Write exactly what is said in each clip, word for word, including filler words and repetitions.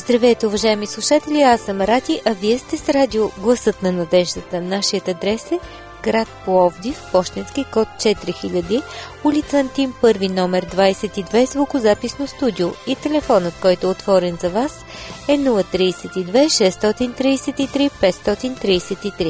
Здравейте, уважаеми слушатели, аз съм Рати, а вие сте с радио Гласът на надеждата. Нашият адрес е град Пловдив, пощенски код четири хиляди, улица Антим първи, номер двадесет и две, звукозаписно студио, и телефонът, който е отворен за вас, е нула три две шест три три пет три три.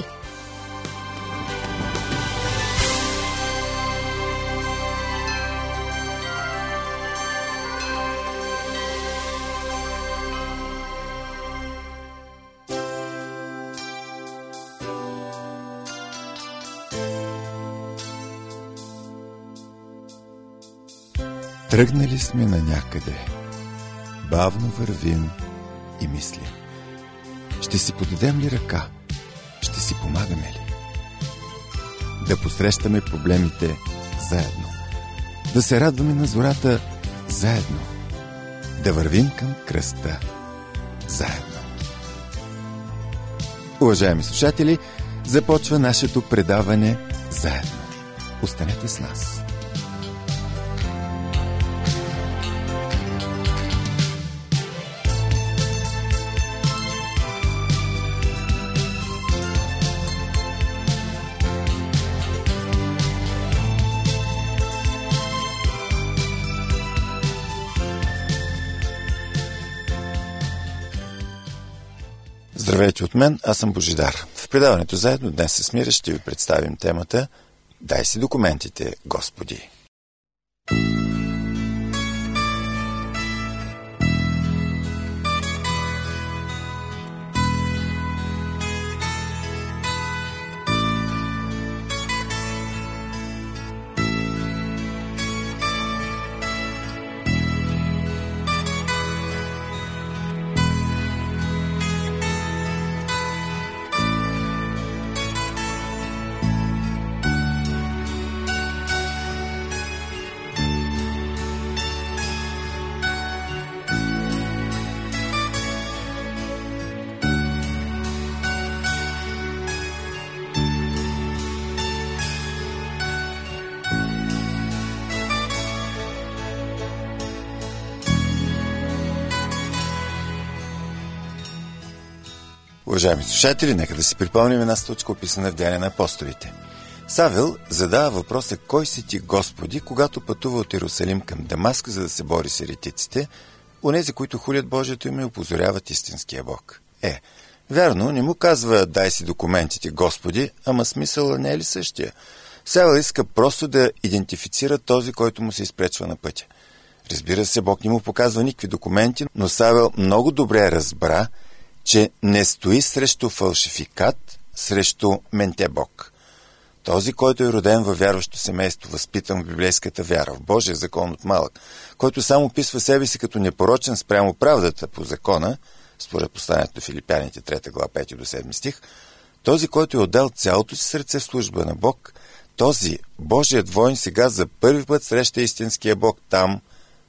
Тръгнали сме на някъде, бавно вървим и мислим. Ще си подадем ли ръка? Ще си помагаме ли? Да посрещаме проблемите заедно. Да се радваме на зората заедно. Да вървим към кръста заедно. Уважаеми слушатели, започва нашето предаване заедно. Останете с нас. Здравейте от мен, аз съм Божидар. В предаването заедно днес с Мира ще ви представим темата "Дай си документите, Господи". Уважаеми слушатели, нека да си припомним една случка, описана в Деяния на апостолите. Савел задава въпроса: "Кой си ти, Господи?", когато пътува от Иерусалим към Дамаск, за да се бори с еретиците, онези, които хулят Божието име и опозоряват истинския Бог. Е, вярно, не му казва: "Дай си документите, Господи", ама смисъла не е ли същия? Савел иска просто да идентифицира този, който му се изпречва на пътя. Разбира се, Бог не му показва никакви документи, но Савел много добре разбра, че не стои срещу фалшификат, срещу менте Бог. Този, който е роден във вярващо семейство, възпитан в библейската вяра, в Божия закон от малък, който само описва себе си като непорочен спрямо правдата по закона, според посланието на Филипяните, трета глава, пети до седми стих, този, който е отдал цялото си сърце в служба на Бог, този Божият воин сега за първи път среща истинския Бог там,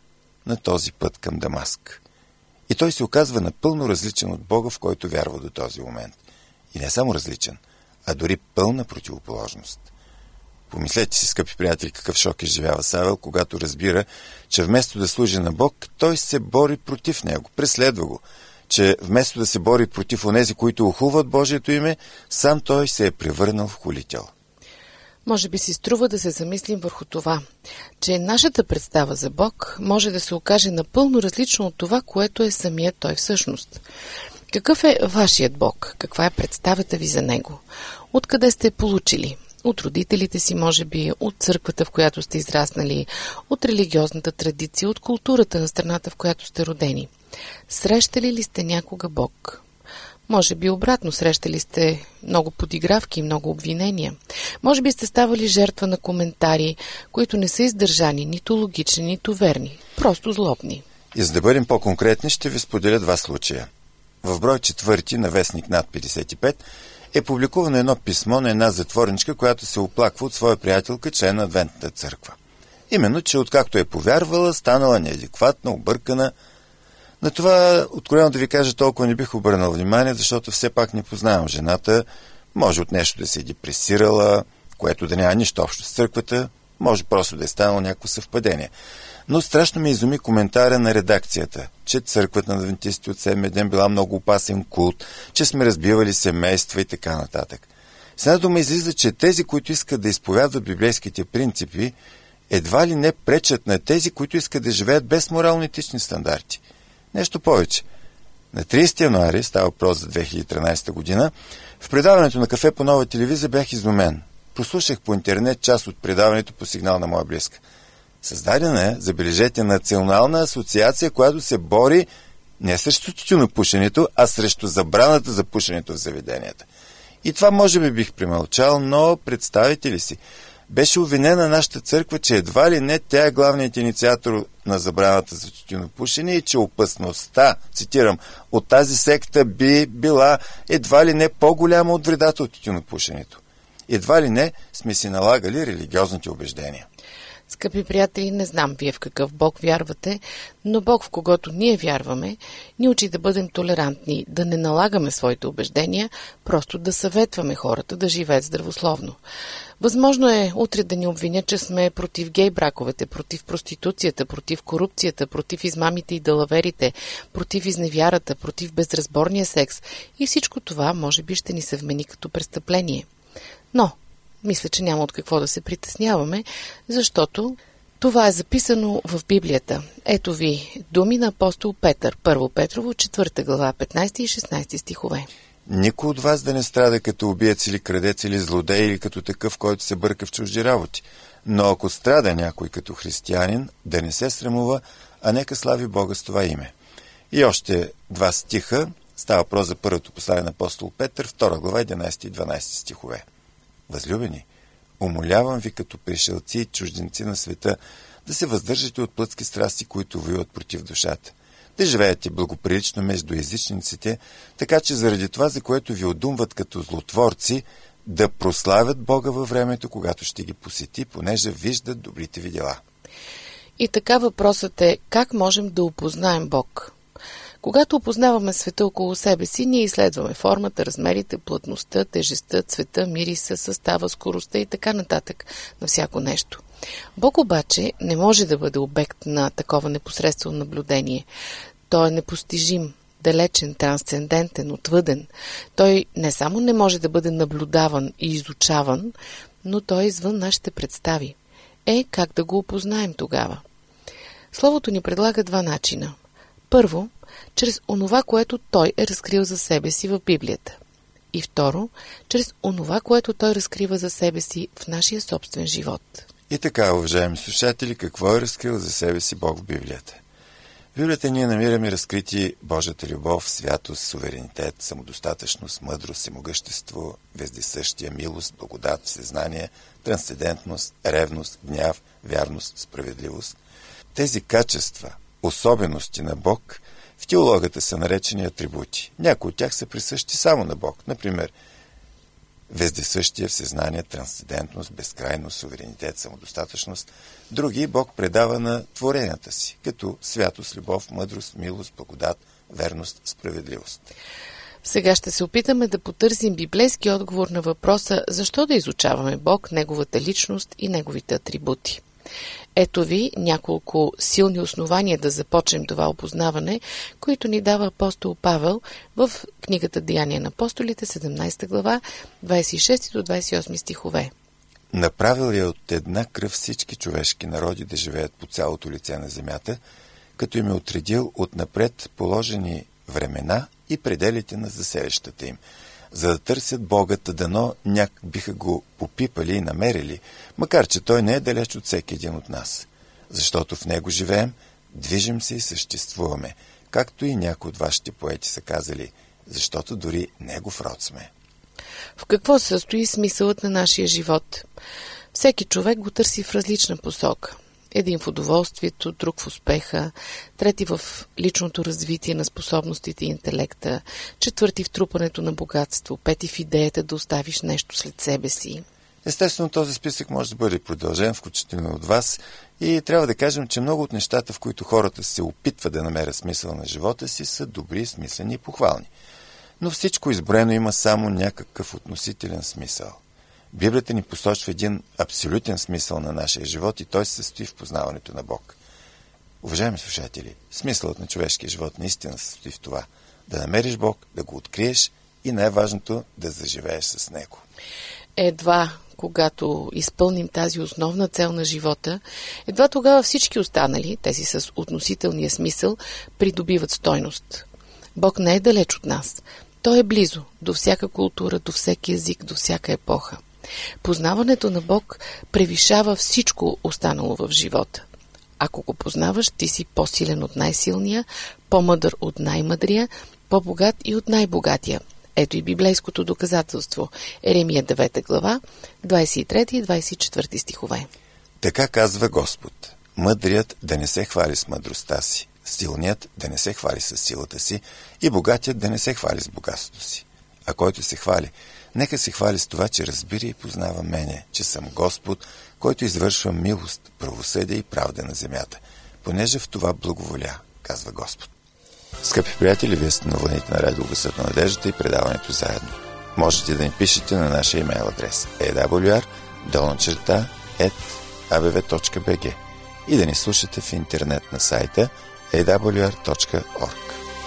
на този път към Дамаск. И той се оказва напълно различен от Бога, в който вярва до този момент. И не само различен, а дори пълна противоположност. Помислете си, скъпи приятели, какъв шок изживява Савел, когато разбира, че вместо да служи на Бог, той се бори против него, преследва го. Че вместо да се бори против онези, които охулват Божието име, сам той се е превърнал в хулител. Може би си струва да се замислим върху това, че нашата представа за Бог може да се окаже напълно различно от това, което е самият Той всъщност. Какъв е вашият Бог? Каква е представата ви за Него? Откъде сте получили? От родителите си, може би, от църквата, в която сте израснали, от религиозната традиция, от културата на страната, в която сте родени. Срещали ли сте някога Бог? Може би обратно, срещали сте много подигравки и много обвинения. Може би сте ставали жертва на коментари, които не са издържани, нито логични, нито верни, просто злобни. И за да бъдем по-конкретни, ще ви споделя два случая. В брой четвърти на вестник над петдесет и пет е публикувано едно писмо на една затворничка, която се оплаква от своя приятелка, член на Адвентната църква. Именно, че откакто е повярвала, станала неадекватна, объркана. На това, откровено да ви кажа, толкова не бих обърнал внимание, защото все пак не познавам жената. Може от нещо да се е депресирала, което да няма нищо общо с църквата, може просто да е станало някакво съвпадение. Но страшно ме изуми коментара на редакцията, че църквата на адвентистите от седмия ден била много опасен култ, че сме разбивали семейства и така нататък. С една дума излиза, че тези, които искат да изповядват библейските принципи, едва ли не пречат на тези, които искат да живеят без морално-етични стандарти. Нещо повече. На тридесети януари, става въпрос за две хиляди и тринадесета година, в предаването на Кафе по Нова телевизия бях изумен. Прослушах по интернет част от предаването по сигнал на моя близка. Създадена е, забележете, национална асоциация, която се бори не срещу тютюнопушенето, а срещу забраната за пушенето в заведенията. И това може би бих премълчал, но представите ли си? Беше обвинена нашата църква, че едва ли не тя е главният инициатор на забраната за тютюнопушене и че опасността, цитирам, от тази секта би била едва ли не по-голяма от вредата от тютюнопушенето. Едва ли не сме си налагали религиозните убеждения. Скъпи приятели, не знам вие в какъв Бог вярвате, но Бог, в когото ние вярваме, ни учи да бъдем толерантни, да не налагаме своите убеждения, просто да съветваме хората да живеят здравословно. Възможно е утре да ни обвинят, че сме против гей браковете, против проституцията, против корупцията, против измамите и далаверите, против изневярата, против безразборния секс и всичко това може би ще ни се вмени като престъпление. Но мисля, че няма от какво да се притесняваме, защото това е записано в Библията. Ето ви думи на апостол Петър, Първо Петрово, четвърта глава, петнадесети и шестнадесети стихове. Никой от вас да не страда като убиец или крадец или злодей или като такъв, който се бърка в чужди работи. Но ако страда някой като християнин, да не се срамува, а нека слави Бога с това име. И още два стиха. Става въпрос за първото послание на апостол Петър, втора глава, единадесети и дванадесети стихове. Възлюбени, умолявам ви като пришелци и чужденци на света да се въздържате от плътски страсти, които воюват против душата. Да живеете благоприлично между езичниците, така че заради това, за което ви одумват като злотворци, да прославят Бога във времето, когато ще ги посети, понеже виждат добрите ви дела. И така въпросът е, как можем да опознаем Бог? Когато опознаваме света около себе си, ние изследваме формата, размерите, плътността, тежестта, цвета, мириса, състава, скоростта и така нататък на всяко нещо. Бог обаче не може да бъде обект на такова непосредствено наблюдение. Той е непостижим, далечен, трансцендентен, отвъден. Той не само не може да бъде наблюдаван и изучаван, но той е извън нашите представи. Е, как да го опознаем тогава? Словото ни предлага два начина. Първо, чрез онова, което той е разкрил за себе си в Библията. И второ, чрез онова, което той разкрива за себе си в нашия собствен живот. И така, уважаеми слушатели, какво е разкрил за себе си Бог в Библията? В Библията ние намираме разкрити Божията любов, святост, суверенитет, самодостатъчност, мъдрост, всемогъщество, вездесъщия, милост, благодат, всезнание, трансцендентност, ревност, гняв, вярност, справедливост. Тези качества, особености на Бог в теологията са наречени атрибути. Някои от тях са присъщи само на Бог. Например, вездесъщия, всезнание, трансцендентност, безкрайност, суверенитет, самодостатъчност. Други Бог предава на творенията си, като святост, любов, мъдрост, милост, благодат, верност, справедливост. Сега ще се опитаме да потърсим библейски отговор на въпроса защо да изучаваме Бог, Неговата личност и Неговите атрибути. Ето ви няколко силни основания да започнем това опознаване, които ни дава апостол Павел в книгата Деяния на апостолите, седемнадесета глава, двадесет и шести до двадесет и осми стихове. Направил е от една кръв всички човешки народи да живеят по цялото лице на земята, като им е отредил отнапред положени времена и пределите на заселищата им, за да търсят Бога, дано няк биха го попипали и намерили, макар че Той не е далеч от всеки един от нас. Защото в Него живеем, движим се и съществуваме, както и някои от вашите поети са казали, защото дори Негов род сме. В какво се състои смисълът на нашия живот? Всеки човек го търси в различна посока. Един в удоволствието, друг в успеха, трети в личното развитие на способностите и интелекта, четвърти в трупането на богатство, пети в идеята да оставиш нещо след себе си. Естествено, този списък може да бъде продължен, включително от вас, и трябва да кажем, че много от нещата, в които хората се опитват да намерят смисъл на живота си, са добри, смислени и похвални. Но всичко изброено има само някакъв относителен смисъл. Библията ни посочва един абсолютен смисъл на нашия живот и той се състои в познаването на Бог. Уважаеми слушатели, смисълът на човешкия живот наистина се състои в това да намериш Бог, да го откриеш и най-важното да заживееш с Него. Едва когато изпълним тази основна цел на живота, едва тогава всички останали, тези с относителния смисъл, придобиват стойност. Бог не е далеч от нас. Той е близо, до всяка култура, до всеки език, до всяка епоха. Познаването на Бог превишава всичко останало в живота. Ако го познаваш, ти си по-силен от най-силния, по-мъдър от най-мъдрия, по-богат и от най-богатия. Ето и библейското доказателство. Еремия девета глава, двадесет и трети и двадесет и четвърти стихове. Така казва Господ: мъдрият да не се хвали с мъдростта си, силният да не се хвали с силата си и богатият да не се хвали с богатството си. А който се хвали, нека се хвали с това, че разбира и познава мене, че съм Господ, който извършва милост, правосъдие и правда на земята, понеже в това благоволя, казва Господ. Скъпи приятели, вие сте на вълните на Радио Гласът на надеждата и предаването заедно. Можете да ни пишете на нашия имейл адрес ей дабъл ю ар долна черта ет а бе ве точка би джи и да ни слушате в интернет на сайта ей дабъл ю ар точка орг.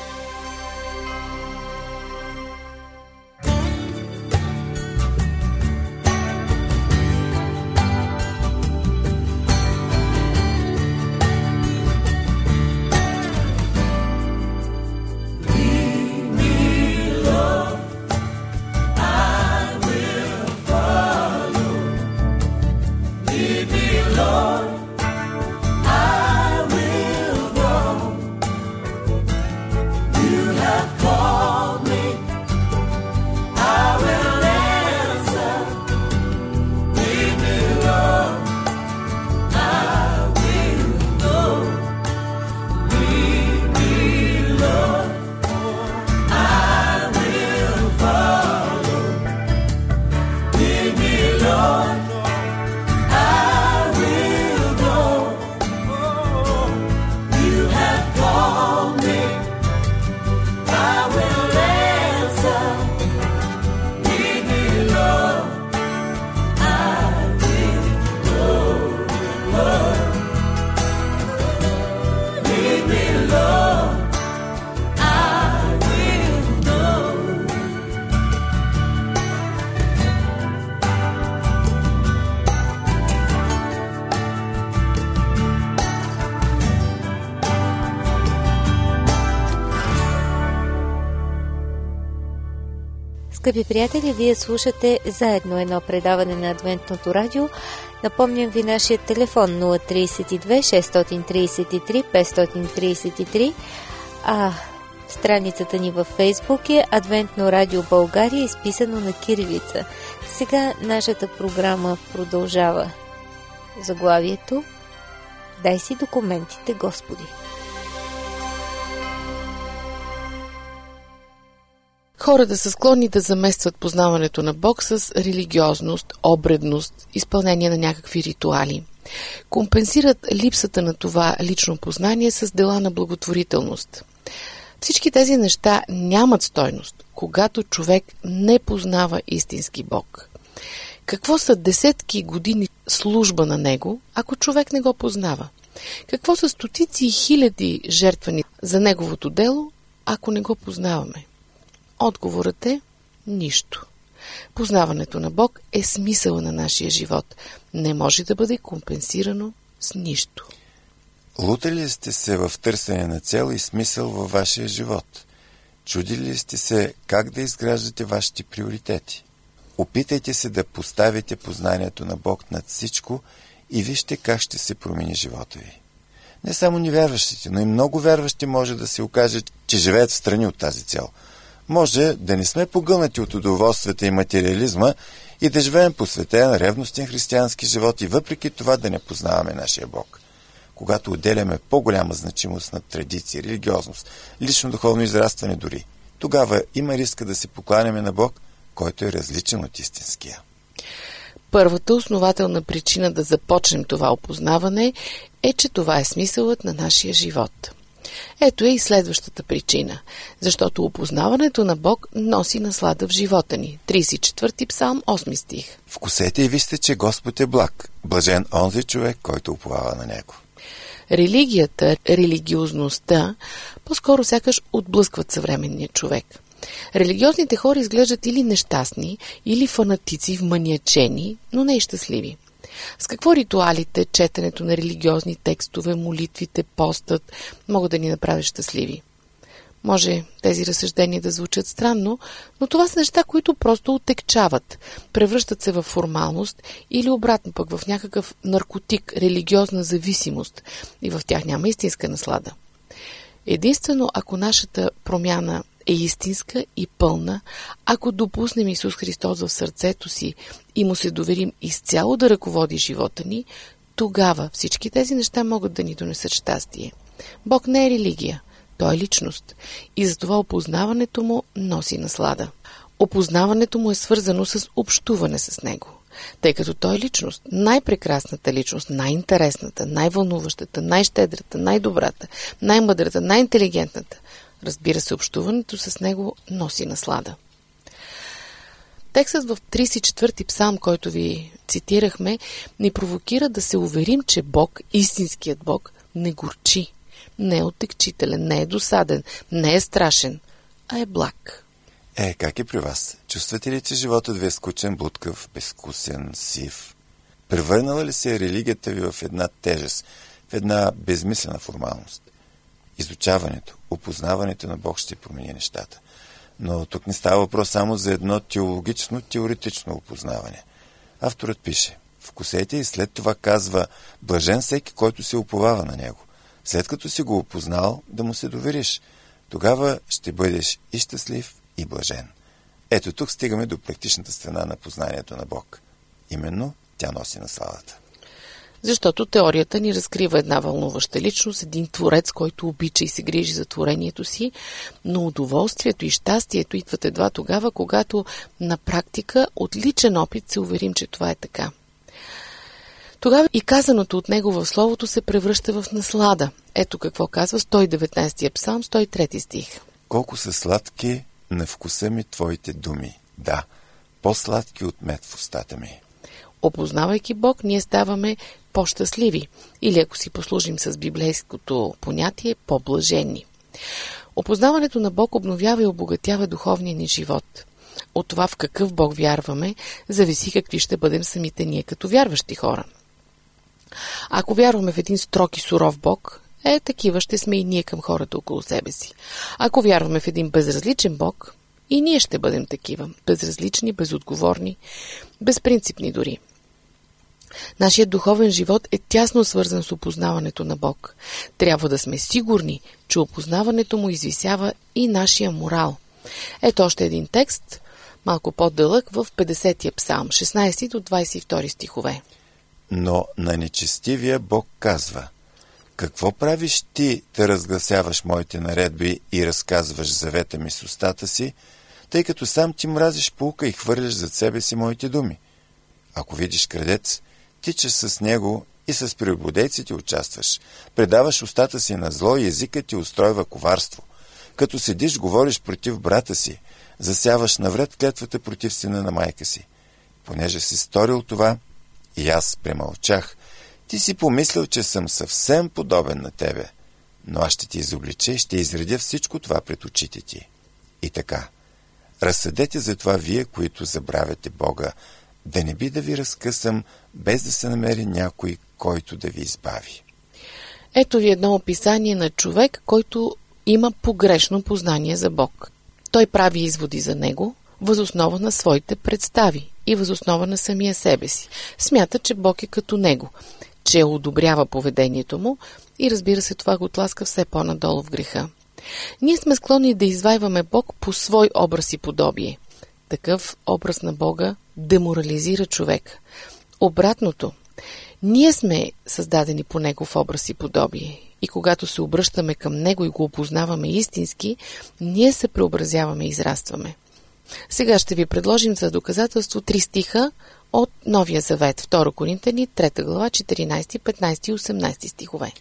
Скъпи приятели, вие слушате заедно едно предаване на Адвентното радио. Напомням ви нашия телефон нула три две шест три три пет три три, а страницата ни във Фейсбук е Адвентно радио България, изписано на кирилица. Сега нашата програма продължава. Заглавието: Дай си документите, Господи. Хората са склонни да заместват познаването на Бог с религиозност, обредност, изпълнение на някакви ритуали. Компенсират липсата на това лично познание с дела на благотворителност. Всички тези неща нямат стойност, когато човек не познава истински Бог. Какво са десетки години служба на Него, ако човек не го познава? Какво са стотици и хиляди жертвани за Неговото дело, ако не го познаваме? Отговорът е нищо. Познаването на Бог е смисъла на нашия живот. Не може да бъде компенсирано с нищо. Лутали ли сте се в търсене на цел и смисъл във вашия живот? Чудили ли сте се как да изграждате вашите приоритети? Опитайте се да поставите познанието на Бог над всичко и вижте как ще се промени живота ви. Не само невярващите, но и много вярващи може да се окаже, че живеят в страни от тази цел. Може да не сме погълнати от удоволствията и материализма и да живеем посветен, ревностен християнски живот и въпреки това да не познаваме нашия Бог. Когато отделяме по-голяма значимост на традиции, религиозност, лично духовно израстване дори, тогава има риска да се покланяме на Бог, който е различен от истинския. Първата основателна причина да започнем това опознаване е, че това е смисълът на нашия живот. Ето е и следващата причина, защото опознаването на Бог носи наслада в живота ни. тридесет и четвърти псалм, осми стих. Вкусете и вижте, че Господ е благ, блажен онзи човек, който уповава на Него. Религията, религиозността по-скоро сякаш отблъскват съвременния човек. Религиозните хора изглеждат или нещастни, или фанатици, вманиачени, но не и щастливи. С какво ритуалите, четенето на религиозни текстове, молитвите, постът могат да ни направят щастливи? Може тези разсъждения да звучат странно, но това са неща, които просто отекчават, превръщат се в формалност или обратно пък в някакъв наркотик, религиозна зависимост и в тях няма истинска наслада. Единствено, ако нашата промяна е истинска и пълна, ако допуснем Исус Христос в сърцето си и му се доверим изцяло да ръководи живота ни, тогава всички тези неща могат да ни донесат щастие. Бог не е религия, Той е личност и затова опознаването му носи наслада. Опознаването му е свързано с общуване с него. Тъй като той е личност, най-прекрасната личност, най-интересната, най-вълнуващата, най-щедрата, най-добрата, най-мъдрата, най-интелигентната. Разбира се, общуването с него носи наслада. Текстът в тридесет и четвърти псалм, който ви цитирахме, ни провокира да се уверим, че Бог, истинският Бог, не горчи, не е отекчителен, не е досаден, не е страшен, а е благ. Е, как е при вас? Чувствате ли, че животът ви е скучен, блудкав, безвкусен, сив? Превърнала ли се религията ви в една тежест, в една безмислена формалност? Изучаването, опознаването на Бог ще промени нещата. Но тук не става въпрос само за едно теологично, теоретично опознаване. Авторът пише: вкусете и след това казва: блажен всеки, който се уповава на него. След като си го опознал, да му се довериш. Тогава ще бъдеш и щастлив, и блажен. Ето тук стигаме до практичната страна на познанието на Бог. Именно тя носи насладата. Защото теорията ни разкрива една вълнуваща личност, един творец, който обича и се грижи за творението си, но удоволствието и щастието идват едва тогава, когато на практика от личен опит се уверим, че това е така. Тогава и казаното от него в словото се превръща в наслада. Ето какво казва сто и деветнадесети псалм, сто и трети стих. Колко са сладки на вкуса ми твоите думи. Да, по-сладки от мед в устата ми. Опознавайки Бог, ние ставаме по-щастливи. Или ако си послужим с библейското понятие, по-блаженни. Опознаването на Бог обновява и обогатява духовния ни живот. От това в какъв Бог вярваме, зависи какви ще бъдем самите ние като вярващи хора. Ако вярваме в един строг и суров Бог, е, такива ще сме и ние към хората около себе си. Ако вярваме в един безразличен Бог, и ние ще бъдем такива. Безразлични, безотговорни, безпринципни дори. Нашият духовен живот е тясно свързан с опознаването на Бог. Трябва да сме сигурни, че опознаването му извисява и нашия морал. Ето още един текст, малко по-дълъг, в петдесетия псалм, шестнадесети до двадесет и втори стихове. Но на нечестивия Бог казва: какво правиш ти да разгласяваш моите наредби и разказваш завета ми с устата си, тъй като сам ти мразиш пулка и хвърляш зад себе си моите думи? Ако видиш крадец, тичаш с него и с прелюбодейците участваш. Предаваш устата си на зло и езикът ти устройва коварство. Като седиш, говориш против брата си, засяваш навред клетвата против сина на майка си. Понеже си сторил това, и аз премълчах, ти си помислил, че съм съвсем подобен на тебе, но аз ще ти изоблича и ще изредя всичко това пред очите ти. И така, разсъдете за това вие, които забравяте Бога, да не би да ви разкъсам, без да се намери някой, който да ви избави. Ето ви едно описание на човек, който има погрешно познание за Бог. Той прави изводи за него въз основа на своите представи и въз основа на самия себе си. Смята, че Бог е като него, че одобрява поведението му и разбира се, това го тласка все по-надолу в греха. Ние сме склонни да извайваме Бог по свой образ и подобие. Такъв образ на Бога деморализира човек. Обратното, ние сме създадени по Негов образ и подобие. И когато се обръщаме към Него и го опознаваме истински, ние се преобразяваме и израстваме. Сега ще ви предложим за доказателство три стиха от Новия завет, втора Коринтяни, трета глава, четиринадесети, петнадесети и осемнадесети стихове.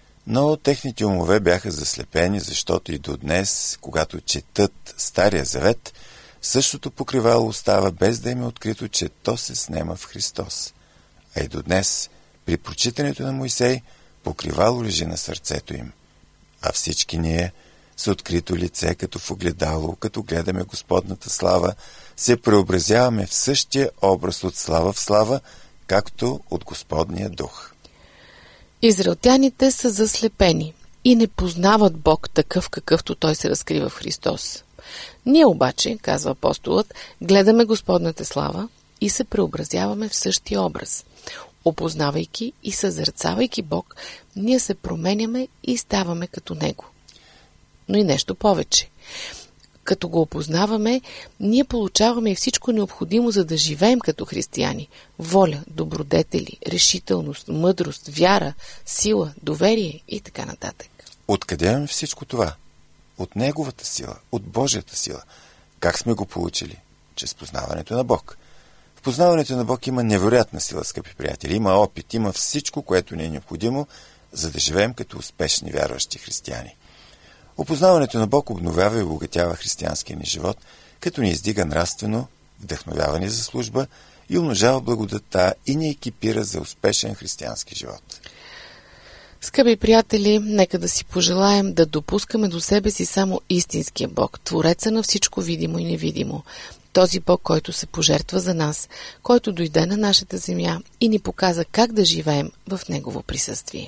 Но техните умове бяха заслепени, защото и до днес, когато четат Стария завет, същото покривало остава, без да им е открито, че то се снема в Христос. А и до днес, при прочитането на Мойсей, покривало лежи на сърцето им. А всички ние, с открито лице, като в огледало, като гледаме Господната слава, се преобразяваме в същия образ от слава в слава, както от Господния дух. Израелтяните са заслепени и не познават Бог такъв, какъвто Той се разкрива в Христос. Ние обаче, казва апостолът, гледаме Господната слава и се преобразяваме в същия образ. Опознавайки и съзерцавайки Бог, ние се променяме и ставаме като Него. Но и нещо повече. Като го опознаваме, ние получаваме и всичко необходимо, за да живеем като християни. Воля, добродетели, решителност, мъдрост, вяра, сила, доверие и така нататък. Откъде имаме всичко това? От Неговата сила, от Божията сила. Как сме го получили? Чрез познаването на Бог. В познаването на Бог има невероятна сила, скъпи приятели. Има опит, има всичко, което ни е необходимо, за да живеем като успешни вярващи християни. Опознаването на Бог обновява и обогатява християнския ни живот, като ни издига нравствено, вдъхновява ни за служба и умножава благодата и ни екипира за успешен християнски живот. Скъпи приятели, нека да си пожелаем да допускаме до себе си само истинския Бог, Твореца на всичко видимо и невидимо. Този Бог, който се пожертва за нас, който дойде на нашата земя и ни показа как да живеем в Негово присъствие.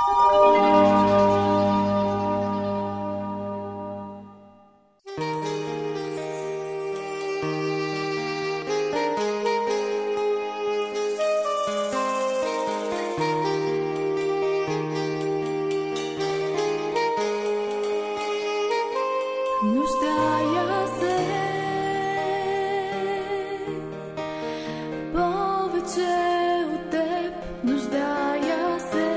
Нуждая се повече от теб, нуждая се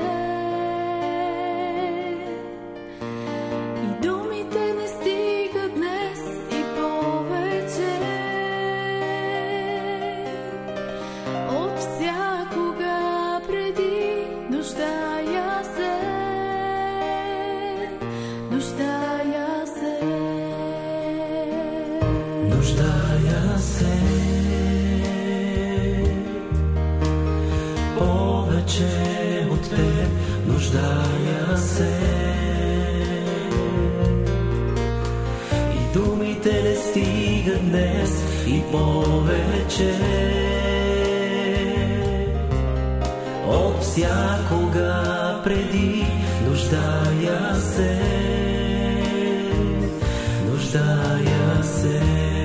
и думите не стигат днес и повече от всякога преди, нуждая се, нуждая се. Нуждая се повече от теб, нуждая се и думите не стигат днес и повече от всякога преди, нуждая се, нуждая се.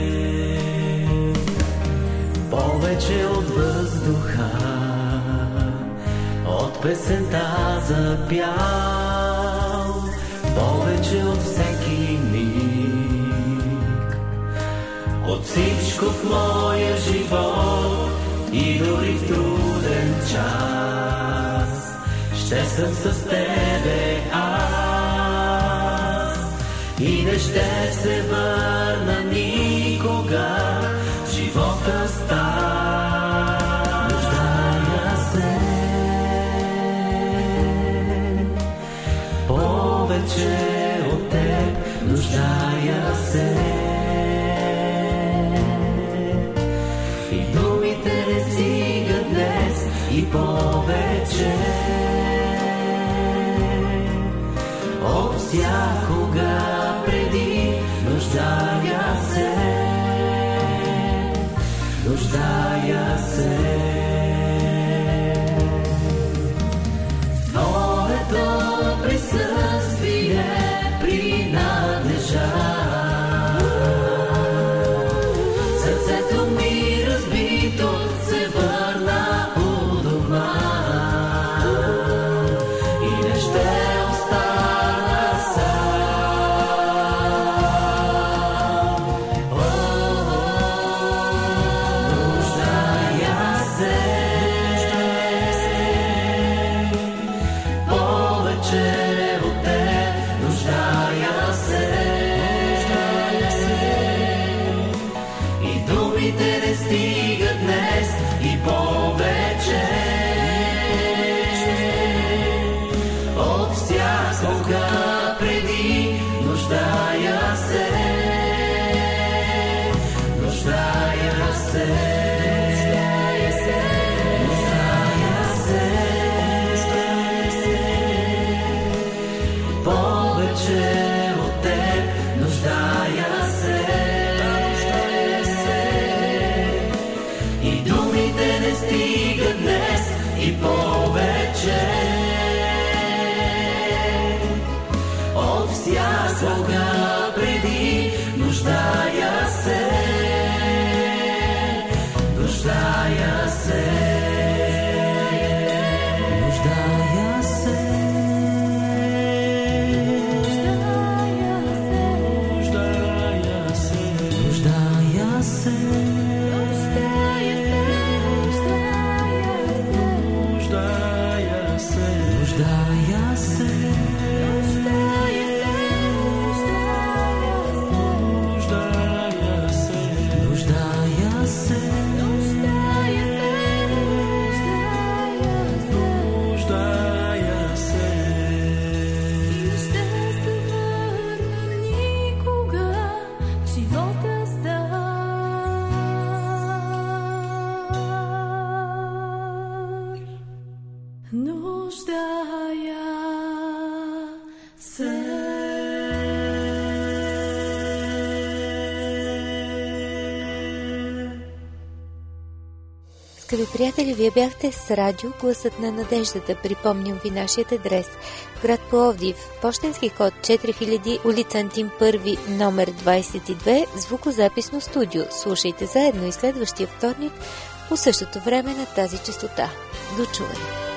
Повече от въздуха, от песента за пял, повече от всеки миг, от всичко в моя живот и дори в труден час, ще съм с тебе аз и не ще се върна никога. Живота стар, нуждая се повече от теб, нуждая се и думите не стигат днес и повече от всякога преди, нуждая се, нуждая се. Твоето присъствие принадлежа. Сърцето ми разбито се върна у дома и не ще остана сам. Нуждая Скъпи приятели, вие бяхте с радио Гласът на надеждата. Припомням ви нашият адрес. Град Пловдив, пощенски код четири хиляди, улица Антим първи, номер двадесет и две, звукозаписно студио. Слушайте заедно и следващия вторник по същото време на тази честота. До чуване!